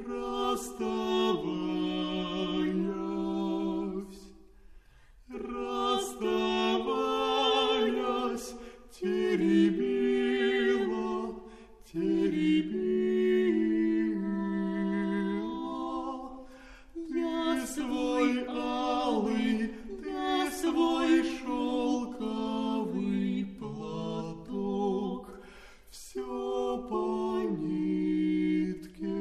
расставаясь, теребила, теребила. Я свой алый, ты свой шелковый платок, все по нитке.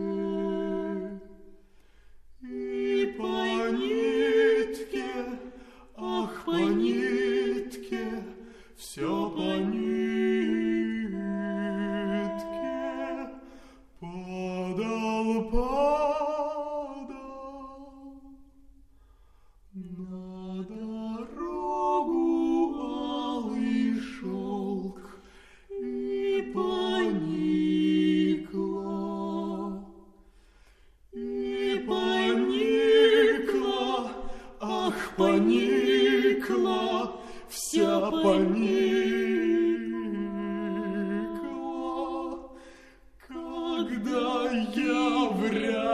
И по нитке, ах, по нитке, все по нитке, падал, падал на дорогу алый шелк и поникла, и поникла, ах, поникла, вся поникла, когда я в ряд